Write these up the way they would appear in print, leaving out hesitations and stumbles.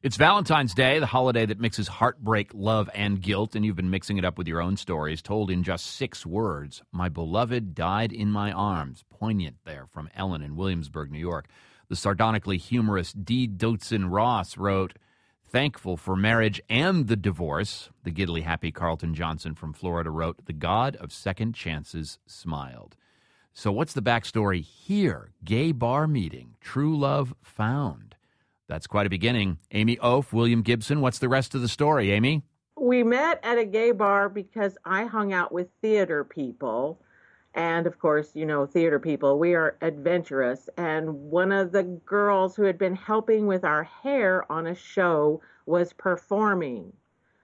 It's Valentine's Day, the holiday that mixes heartbreak, love, and guilt, and you've been mixing it up with your own stories, told in just 6 words. My beloved died in my arms. Poignant there from Ellen in Williamsburg, New York. The sardonically humorous D. Dotzen Ross wrote, thankful for marriage and the divorce. The giddily happy Carlton Johnson from Florida wrote, the God of second chances smiled. So what's the backstory here? Gay bar meeting, true love found. That's quite a beginning. Amy Oaf, William Gibson, what's the rest of the story, Amy? We met at a gay bar because I hung out with theater people. And, of course, you know, theater people, we are adventurous. And one of the girls who had been helping with our hair on a show was performing.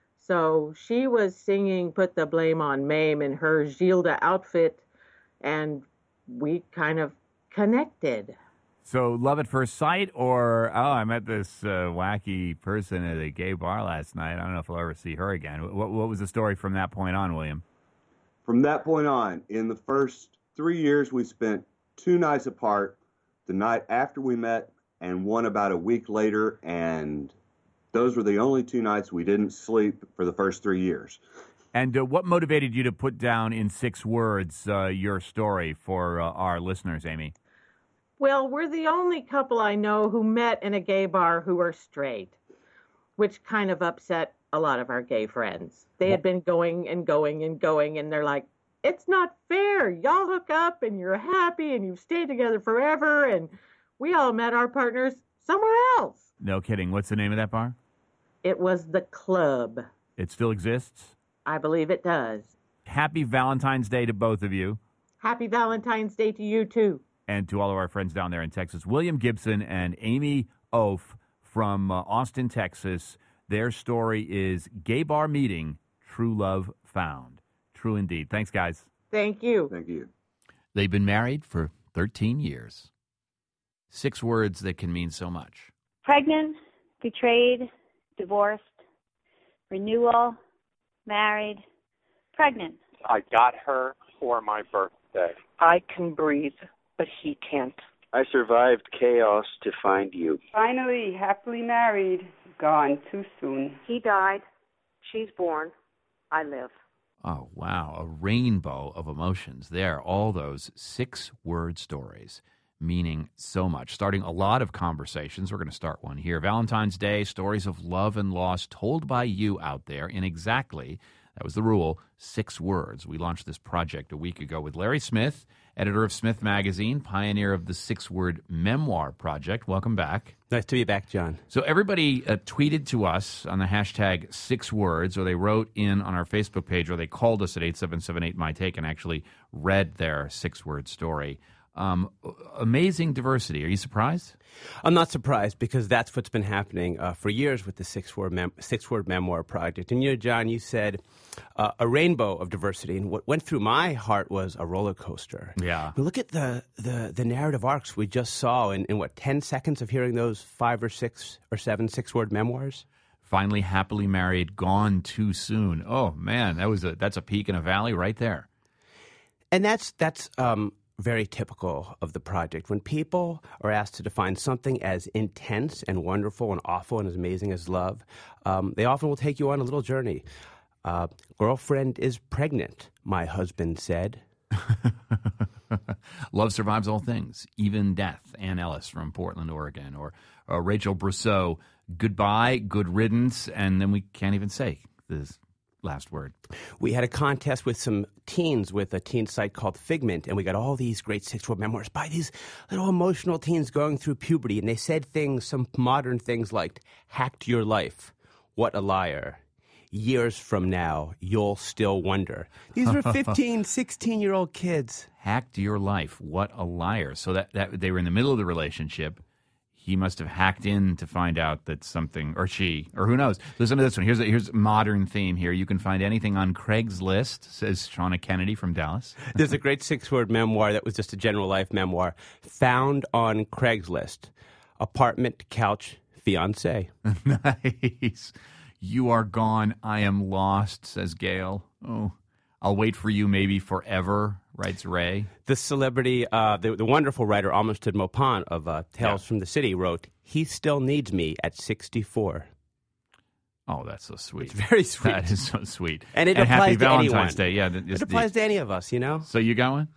So she was singing Put the Blame on Mame in her Gilda outfit, and we kind of connected. So love at first sight, or, I met this wacky person at a gay bar last night. I don't know if I'll ever see her again. What was the story from that point on, William? From that point on, in the first 3 years, we spent 2 nights apart, the night after we met and one about a week later, and those were the only 2 nights we didn't sleep for the first 3 years. And what motivated you to put down in 6 words your story for our listeners, Amy? Well, we're the only couple I know who met in a gay bar who are straight, which kind of upset a lot of our gay friends. They had been going and going and going, and they're like, it's not fair. Y'all hook up, and you're happy, and you've stayed together forever, and we all met our partners somewhere else. No kidding. What's the name of that bar? It was The Club. It still exists? I believe it does. Happy Valentine's Day to both of you. Happy Valentine's Day to you, too. And to all of our friends down there in Texas. William Gibson and Amy Oaf from Austin, Texas. Their story is Gay Bar Meeting, True Love Found. True indeed. Thanks, guys. Thank you. Thank you. They've been married for 13 years. 6 words that can mean so much. Pregnant, betrayed, divorced, renewal, married, pregnant. I got her for my birthday. I can breathe, but he can't. I survived chaos to find you. Finally, happily married, gone too soon. He died. She's born. I live. Oh, wow. A rainbow of emotions there. All those 6-word stories meaning so much. Starting a lot of conversations. We're going to start one here. Valentine's Day, stories of love and loss told by you out there in exactly, that was the rule, 6 words. We launched this project a week ago with Larry Smith, editor of Smith Magazine, pioneer of the 6-word memoir project. Welcome back. Nice to be back, John. So everybody tweeted to us on the hashtag 6 words, or they wrote in on our Facebook page, or they called us at 877-8-MY-TAKE and actually read their 6-word story. Amazing diversity. Are you surprised? I'm not surprised because that's what's been happening for years with the 6-word memoir project. And you know, John, you said a rainbow of diversity, and what went through my heart was a roller coaster. Yeah. Look at the narrative arcs we just saw in 10 seconds of hearing those 5 or 6 or 7 6-word memoirs. Finally, happily married, gone too soon. Oh man, that's a peak in a valley right there. And that's very typical of the project. When people are asked to define something as intense and wonderful and awful and as amazing as love, they often will take you on a little journey. Girlfriend is pregnant, my husband said. Love survives all things, even death. Ann Ellis from Portland, Oregon. Or Rachel Brousseau, goodbye, good riddance, and then we can't even say this last word. We had a contest with some teens with a teen site called Figment, and we got all these great 6-word memoirs by these little emotional teens going through puberty, and they said some modern things like, hacked your life, what a liar. Years from now, you'll still wonder. These were 15, 16-year-old kids. Hacked your life, what a liar. So that they were in the middle of the relationship. He must have hacked in to find out that something, or she, or who knows. Listen to this one. Here's a modern theme here. You can find anything on Craigslist, says Shauna Kennedy from Dallas. There's a great 6-word memoir that was just a general life memoir. Found on Craigslist. Apartment, couch, fiancé. Nice. You are gone. I am lost, says Gail. Oh, I'll wait for you maybe forever, writes Ray. The celebrity, the wonderful writer Amistad Maupin of Tales from the City wrote, "He still needs me at 64." Oh, that's so sweet. It's very sweet. That is so sweet. And it happy applies to Valentine's anyone. Day. Yeah, It applies to any of us, you know? So you got one?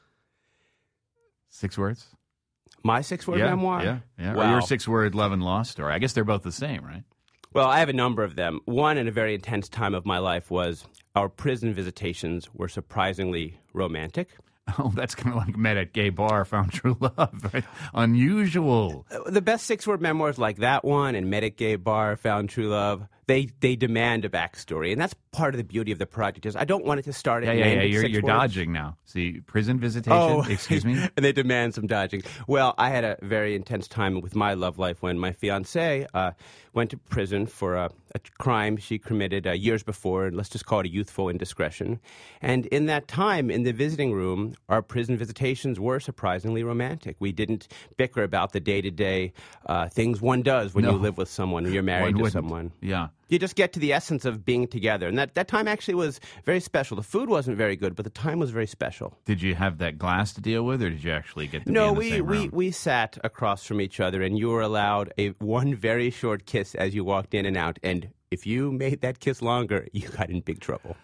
6 words? My 6-word memoir? Yeah. Wow. Or your 6-word love and lost story. I guess they're both the same, right? Well, I have a number of them. One, in a very intense time of my life, was our prison visitations were surprisingly romantic. Oh, that's kind of like met at gay bar, found true love, right? Unusual. The best 6-word memoirs like that one and Met at Gay Bar, Found True Love, they demand a backstory. And that's part of the beauty of the project is I don't want it to start at You're dodging now. See, prison visitation, excuse me? And they demand some dodging. Well, I had a very intense time with my love life when my fiancée went to prison for a crime she committed years before, and let's just call it a youthful indiscretion. And in that time, in the visiting room, our prison visitations were surprisingly romantic. We didn't bicker about the day-to-day things one does when you live with someone, when you're married to someone. Yeah. You just get to the essence of being together. And that time actually was very special. The food wasn't very good, but the time was very special. Did you have that glass to deal with, or did you actually get to be in the same room? We sat across from each other, and you were allowed one very short kiss as you walked in and out. And if you made that kiss longer, you got in big trouble.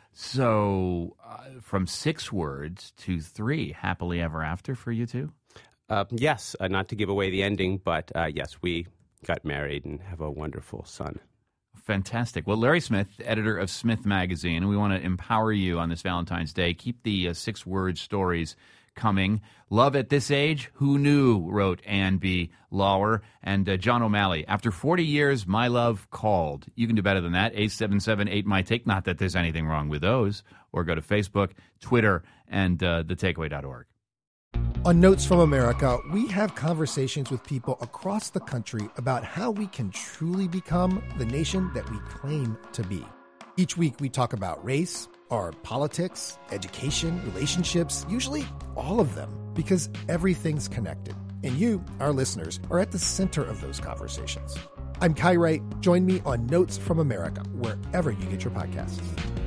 So from 6 words to 3, happily ever after for you two? Yes, not to give away the ending, but yes, we got married and have a wonderful son. Fantastic. Well, Larry Smith, editor of Smith Magazine, we want to empower you on this Valentine's Day. Keep the 6-word stories coming. Love at this age? Who knew? Wrote Ann B. Lauer. And John O'Malley, after 40 years, my love called. You can do better than that. 877-8MY-TAKE. Not that there's anything wrong with those. Or go to Facebook, Twitter, and thetakeaway.org. On Notes from America, we have conversations with people across the country about how we can truly become the nation that we claim to be. Each week, we talk about race, our politics, education, relationships, usually all of them, because everything's connected. And you, our listeners, are at the center of those conversations. I'm Kai Wright. Join me on Notes from America, wherever you get your podcasts.